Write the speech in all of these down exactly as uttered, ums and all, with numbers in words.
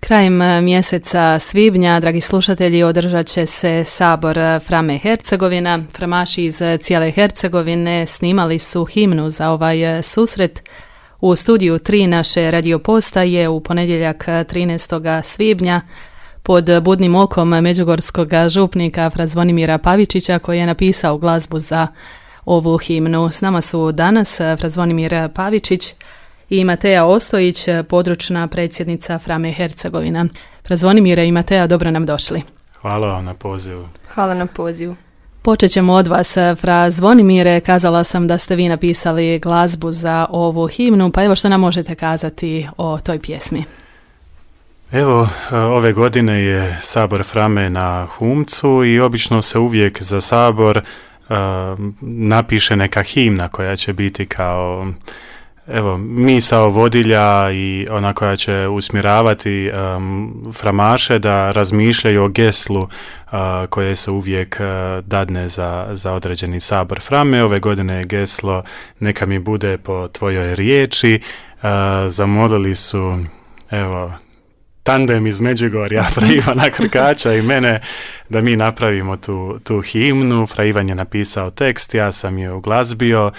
Krajem mjeseca svibnja, dragi slušatelji, održat će se sabor Frame Hercegovina. Framaši iz cijele Hercegovine snimali su himnu za ovaj susret. U studiju tri naše radiopostaje u ponedjeljak trinaestog svibnja pod budnim okom međugorskog župnika Fra Zvonimira Pavičića, koji je napisao glazbu za ovu himnu. S nama su danas Fra Zvonimir Pavičić i Mateja Ostojić, područna predsjednica Frame Hercegovina. Fra Zvonimire i Mateja, dobro nam došli. Hvala vam na pozivu. Hvala na pozivu. Počet ćemo od vas, Fra Zvonimire. Kazala sam da ste vi napisali glazbu za ovu himnu, pa evo što nam možete kazati o toj pjesmi. Evo, ove godine je sabor Frame na Humcu i obično se uvijek za sabor uh, napiše neka himna koja će biti kao evo, misao vodilja i ona koja će usmjeravati um, framaše da razmišljaju o geslu uh, koje se uvijek uh, dadne za, za određeni sabor Frame. Ove godine je geslo neka mi bude po tvojoj riječi. Uh, zamolili su evo tandem iz Međugorja, Fra Ivana Krkača i mene, da mi napravimo tu, tu himnu. Fra Ivan je napisao tekst, ja sam je uglazbio.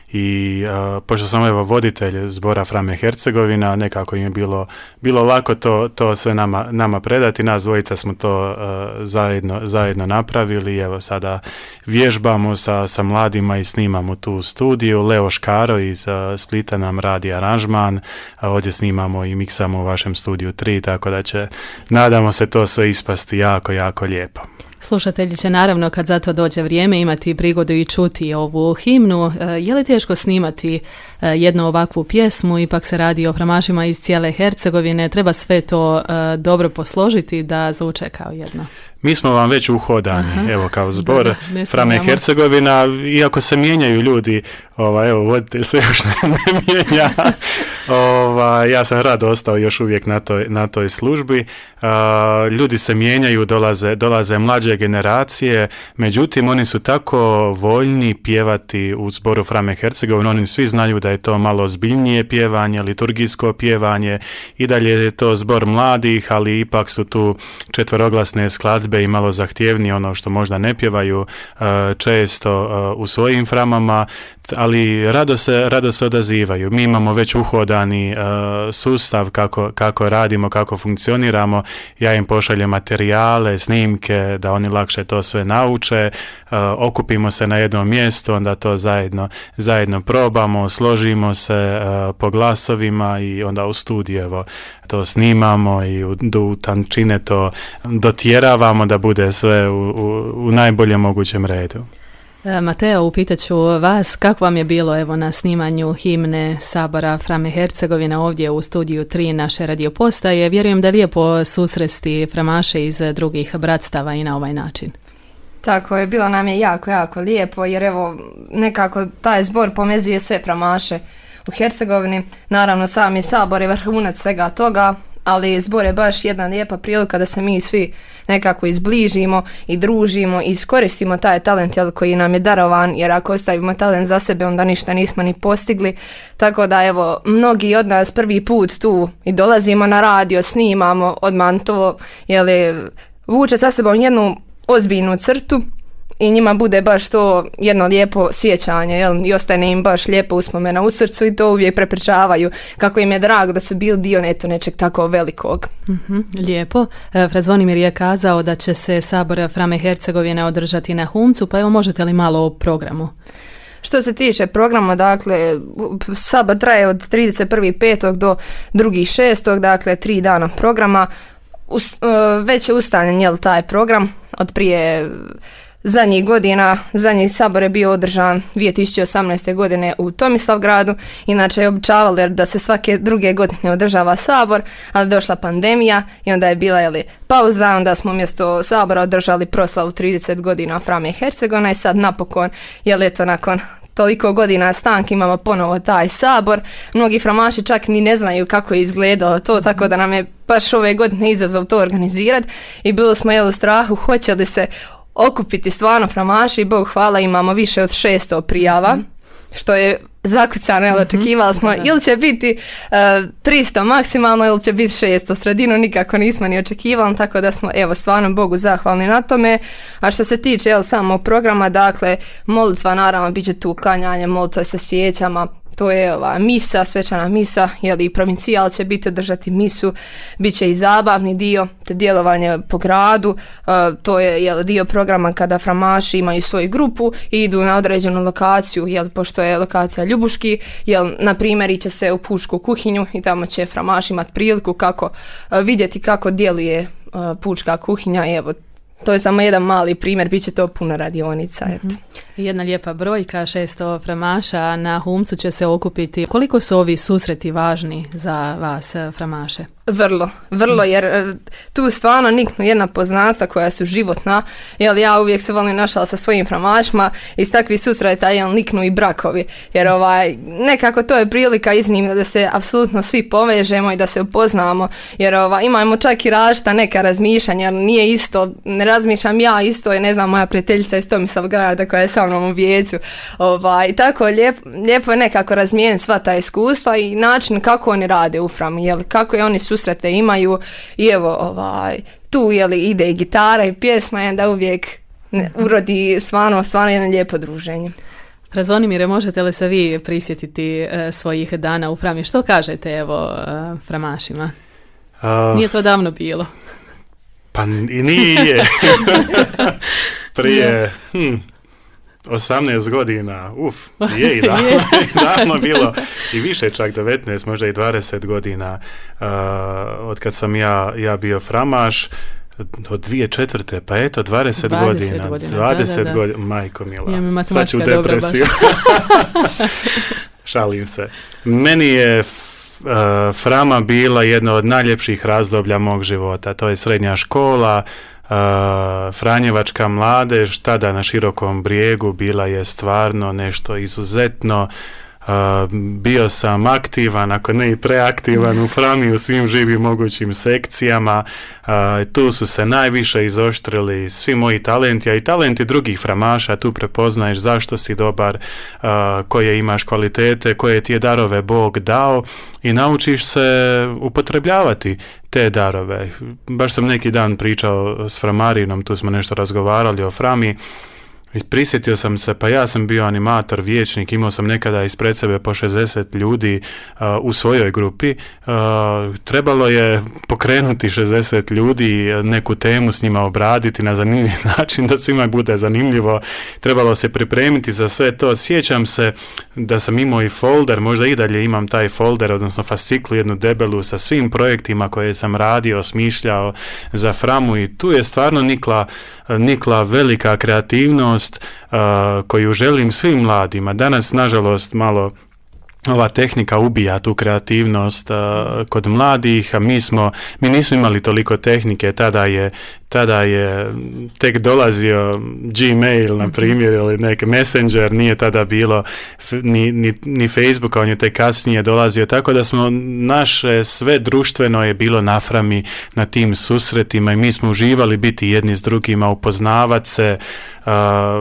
I uh, pošto sam evo voditelj zbora Frame Hercegovina, nekako im je bilo, bilo lako to, to sve nama, nama predati. Nas dvojica smo to uh, zajedno, zajedno napravili. Evo sada vježbamo sa, sa mladima i snimamo tu studiju. Leo Škaro iz uh, Splita nam radi aranžman, a ovdje snimamo i miksamo u vašem studiju tri, tako da će, nadamo se, to sve ispasti jako, jako lijepo. Slušatelji će naravno, kad za to dođe vrijeme, imati prigodu i čuti ovu himnu. Je li teško snimati jednu ovakvu pjesmu? Ipak se radi o framašima iz cijele Hercegovine. Treba sve to dobro posložiti da zvuče kao jedno. Mi smo vam već uhodani, aha, evo kao zbor da, da, Frame Hercegovina, iako se mijenjaju ljudi, ova, evo voditelj se još ne, ne mijenja, ova, ja sam rado ostao još uvijek na toj, na toj službi. A, ljudi se mijenjaju, dolaze, dolaze mlađe generacije, međutim oni su tako voljni pjevati u zboru Frame Hercegovina, oni svi znaju da je to malo ozbiljnije pjevanje, liturgijsko pjevanje, i dalje je to zbor mladih, ali ipak su tu četveroglasne skladbe i malo zahtjevnije, ono što možda ne pjevaju uh, često uh, u svojim framama, ali rado se, rado se odazivaju. Mi imamo već uhodani uh, sustav kako, kako radimo, kako funkcioniramo. Ja im pošaljem materijale, snimke, da oni lakše to sve nauče. Uh, okupimo se na jednom mjestu, onda to zajedno, zajedno probamo, složimo se uh, po glasovima i onda u studiju evo, to snimamo i u, u tančine to dotjeravamo da bude sve u, u, u najboljem mogućem redu. Mateo, upitat ću vas, kako vam je bilo evo na snimanju himne sabora Frame Hercegovina ovdje u studiju tri naše radiopostaje? Vjerujem da je lijepo susresti framaše iz drugih bratstava i na ovaj način. Tako je, bilo nam je jako, jako lijepo, jer evo nekako taj zbor povezuje sve framaše u Hercegovini. Naravno, sami sabor je vrhunac svega toga, ali zbor je baš jedna lijepa prilika da se mi svi nekako izbližimo i družimo i iskoristimo taj talent jel, koji nam je darovan, jer ako ostavimo talent za sebe, onda ništa nismo ni postigli. Tako da evo, mnogi od nas prvi put tu i dolazimo na radio, snimamo, odmah to jel, vuče sa sebom jednu ozbiljnu crtu i njima bude baš to jedno lijepo sjećanje, jel? I ostane im baš lijepo uspomena u srcu i to uvijek prepričavaju kako im je drago da su bili dio neto nečeg tako velikog. Mm-hmm, lijepo. Fra Zvonimir je kazao da će se sabor Frame Hercegovine održati na Humcu, pa evo možete li malo o programu? Što se tiče programa, dakle, sabor traje od trideset prvog petog do drugog šestog, dakle, tri dana programa. Us, uh, već je ustaljen jel, taj program od prije zadnjih godina. Zadnji sabor je bio održan dvije tisuće osamnaeste. godine u Tomislavgradu. Inače je običavalo da se svake druge godine održava sabor, ali došla pandemija i onda je bila jeli, pauza, onda smo umjesto sabora održali proslavu trideset godina Frame Hercegovina i sad napokon, jel eto nakon toliko godina stanki imamo ponovo taj sabor. Mnogi framaši čak ni ne znaju kako je izgledalo to, tako da nam je baš ove godine izazov to organizirati i bilo smo jel u strahu hoće li se okupiti stvarno framaši. Bog hvala, imamo više od šesto prijava. što je zakucano, jel, očekivali smo da. ili će biti uh, tristo maksimalno ili će biti šesto, sredinu nikako nismo ni očekivali, tako da smo evo stvarno Bogu zahvalni na tome. A što se tiče evo samog programa, dakle molitva naravno bit će tu klanjanje, molitva sa sjećama, to je ova misa, svečana misa, jel, i provincijal će biti održati misu, bit će i zabavni dio, te djelovanje po gradu, uh, to je, jel, dio programa kada framaši imaju svoju grupu i idu na određenu lokaciju, jel, pošto je lokacija Ljubuški, jel, na primjer iće se u pučku kuhinju i tamo će framaš imati priliku kako uh, vidjeti kako djeluje uh, pučka kuhinja i evo, to je samo jedan mali primjer, bit će to puno radionica. Mm-hmm. Jedna lijepa brojka, šesto framaša na Humcu će se okupiti. Koliko su ovi susreti važni za vas, framaše? Vrlo, vrlo, jer tu stvarno niknu jedna poznanstva koja su životna, jer ja uvijek se volim našala sa svojim framašima, iz takvih susreta jel, niknu i brakovi, jer ovaj, nekako to je prilika iznimna da se apsolutno svi povežemo i da se upoznamo, jer ovaj, imamo čak i različita neka razmišljanja, jer nije isto, ne razmišljam ja isto, je ne znam, moja prijateljica iz Tomislavgrada koja je sa mnom u vijeću, ovaj, tako lijep, lijepo je nekako razmijeniti sva ta iskustva i način kako oni rade u Framu, jel, kako je oni susrete imaju i evo ovaj, tu jeli, ide i gitara i pjesma i onda uvijek ne, urodi stvarno, stvarno jedno lijepo druženje. Zvonimire, možete li se vi prisjetiti uh, svojih dana u Frami? Što kažete evo uh, framašima? Uh, Nije to davno bilo? Pa i nije. Prije... Hmm. osamnaest godina, uf, je i davno, davno bilo i više, čak devetnaest, možda i dvadeset godina uh, od kad sam ja, ja bio framaš, od dvije tisuće četvrte pa eto, dvadeset godina, godina, dvadeset da, da, da. godina, majko mila, ja, sad ću u depresiju. Šalim se. Meni je uh, Frama bila jedna od najljepših razdoblja mog života, to je srednja škola, Uh, Franjevačka mladež tada na Širokom Brijegu bila je stvarno nešto izuzetno. Uh, bio sam aktivan, ako ne i preaktivan u Frami u svim živim mogućim sekcijama. Uh, tu su se najviše izoštrili svi moji talenti, a i talenti drugih framaša. Tu prepoznaješ zašto si dobar, uh, koje imaš kvalitete, koje ti je darove Bog dao i naučiš se upotrebljavati te darove. Baš sam neki dan pričao s Framarinom, tu smo nešto razgovarali o Frami. Prisjetio sam se, pa ja sam bio animator, vijećnik, imao sam nekada ispred sebe po šezdeset ljudi uh, u svojoj grupi. Uh, trebalo je pokrenuti šezdeset ljudi, neku temu s njima obraditi na zanimljiv način, da svima bude zanimljivo. Trebalo se pripremiti za sve to. Sjećam se da sam imao i folder, možda i dalje imam taj folder, odnosno fasciklu jednu debelu sa svim projektima koje sam radio, smišljao za Framu i tu je stvarno nikla, nikla velika kreativnost Uh, koju želim svim mladima. Danas, nažalost, malo ova tehnika ubija tu kreativnost uh, kod mladih, a mi smo, mi nismo imali toliko tehnike, tada je tada je tek dolazio Gmail, na primjer, ili neki Messenger, nije tada bilo ni, ni, ni Facebooka, on je tek kasnije dolazio, tako da smo naše sve društveno je bilo na Frami, na tim susretima i mi smo uživali biti jedni s drugima, upoznavati se, uh,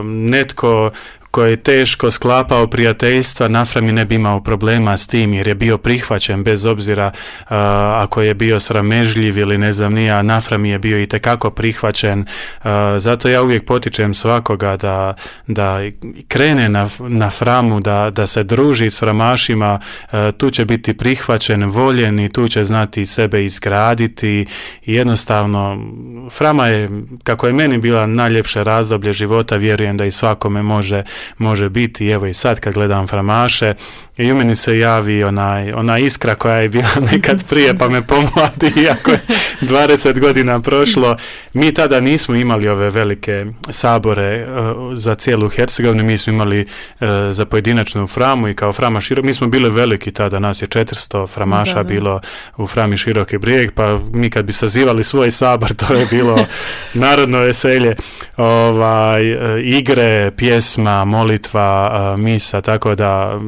netko koji je teško sklapao prijateljstva, na Frami ne bi imao problema s tim jer je bio prihvaćen bez obzira uh, ako je bio sramežljiv ili ne znam nija, na Frami je bio itekako prihvaćen. Uh, zato ja uvijek potičem svakoga da, da krene na, na Framu, da, da se druži s framašima, uh, tu će biti prihvaćen, voljen i tu će znati sebe izgraditi i jednostavno Frama je, kako je meni bila najljepše razdoblje života, vjerujem da i svakome može može biti. Evo i sad kad gledam framaše i u meni se javi onaj, ona iskra koja je bila nekad prije pa me pomladi, iako je dvadeset godina prošlo. Mi tada nismo imali ove velike sabore uh, za cijelu Hercegovinu, mi smo imali uh, za pojedinačnu Framu i kao Frama Širok, mi smo bili veliki tada, nas je četiristo framaša da, da. bilo u Frami Široki Brijeg, pa mi kad bi sazivali svoj sabor, to je bilo narodno veselje, ovaj, uh, igre, pjesma, molitva, uh, misa, tako da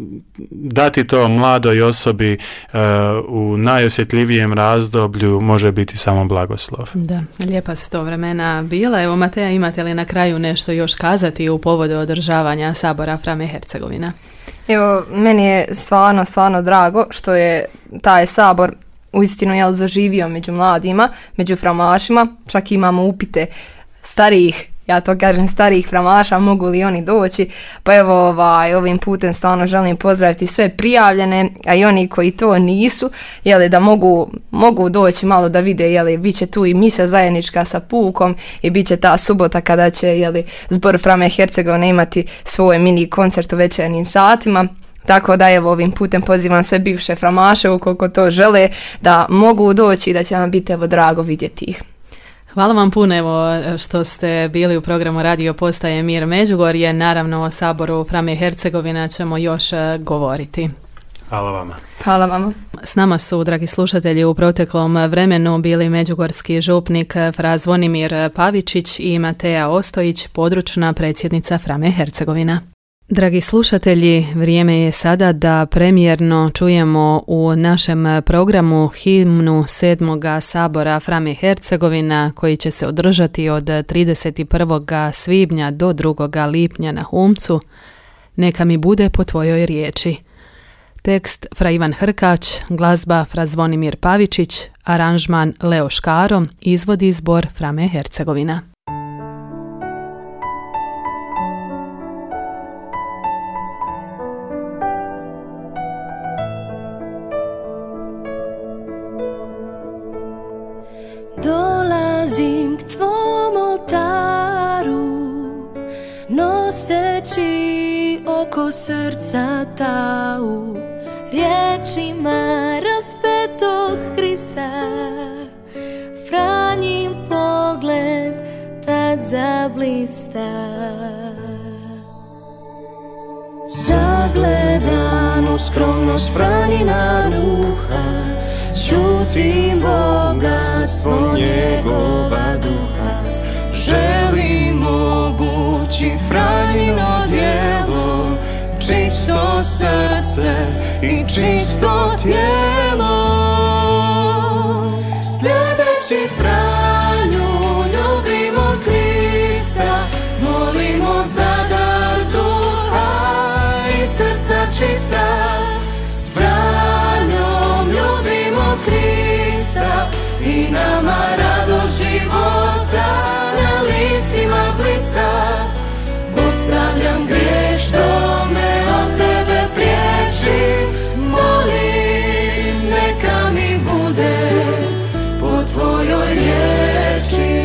dati to mladoj osobi uh, u najosjetljivijem razdoblju može biti samo blagoslov. Da, lijepa su to vremena bila. Evo, Mateja, imate li na kraju nešto još kazati u povodu održavanja sabora Frame Hercegovina? Evo, meni je stvarno, stvarno drago što je taj sabor uistinu jel, zaživio među mladima, među framašima, čak imamo upite starijih, ja to kažem starijih framaša, mogu li oni doći, pa evo ovaj, ovim putem stvarno želim pozdraviti sve prijavljene, a i oni koji to nisu, jeli, da mogu, mogu doći malo da vide, jeli, bit će tu i misa zajednička sa pukom i bit će ta subota kada će jeli, zbor Frame Hercegovine imati svoj mini koncert u večernjim satima. Tako da evo ovim putem pozivam sve bivše framaše ukoliko to žele da mogu doći i da će vam biti evo drago vidjeti ih. Hvala vam puno evo što ste bili u programu Radio Postaje Mir Međugorje. Naravno o saboru Frame Hercegovina ćemo još govoriti. Hvala vama. Hvala vama. S nama su, dragi slušatelji, u proteklom vremenu bili međugorski župnik fra Zvonimir Pavičić i Mateja Ostojić, područna predsjednica Frame Hercegovina. Dragi slušatelji, vrijeme je sada da premijerno čujemo u našem programu himnu sedmoga sabora Frame Hercegovina koji će se održati od trideset prvog svibnja do drugog lipnja na Humcu. Neka mi bude po tvojoj riječi. Tekst fra Ivan Hrkać, glazba fra Zvonimir Pavičić, aranžman Leo Škaro, izvodi zbor Frame Hercegovina. Dolazim k tvom oltaru, noseći oko srca tau, riječima raspetog Krista, Franjin pogled tad zablista. Zagledan u skromnost Franjina duha, čutim bogatstvo njegova duha. Želim obući Franjino djelo, čisto srce i čisto tijelo. Sljedeći Franju ljubimo Krista, molimo za dar duha i srca čista. S Franjom ljubimo Krista i nama radost života na licima blista. Postavljam grijeh što me od tebe priječi, molim neka mi bude po tvojoj riječi.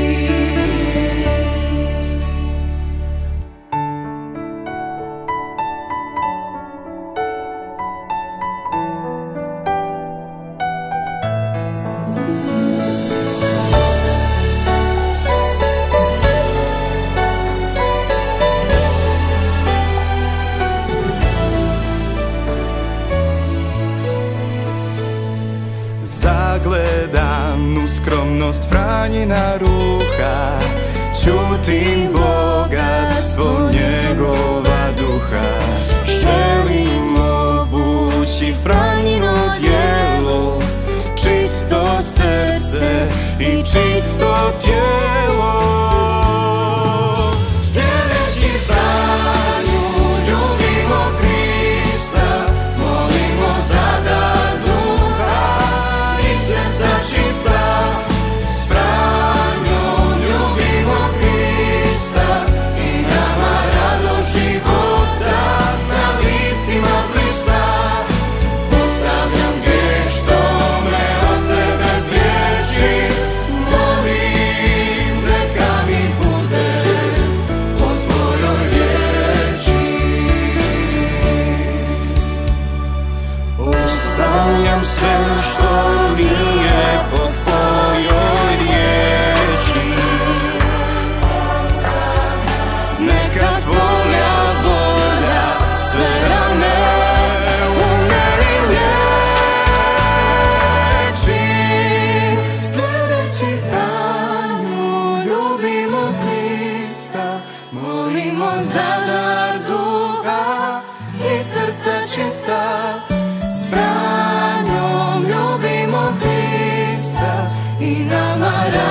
Zagledam u skromnost Franjina ruha, čutim bogatstvo njegova duha. Želim obući Franjino djelo, čisto srce i čisto tijelo. Sljedeći Franju ljubimo Krista, molimo za dar duha i srca čista. S Franjom ljubimo Krista i nama radost života na licima blista. Postavljam grijeh što me od tebe priječi, molim neka mi bude po tvojoj riječi. Ostavljam sve što nije po tvojoj riječi. Neka tvoja volja sve rane u meni liječi. Sljedeći Franju ljubimo Krista, molimo za dar duha i srca čista. S Franjom ljubimo Krista i nama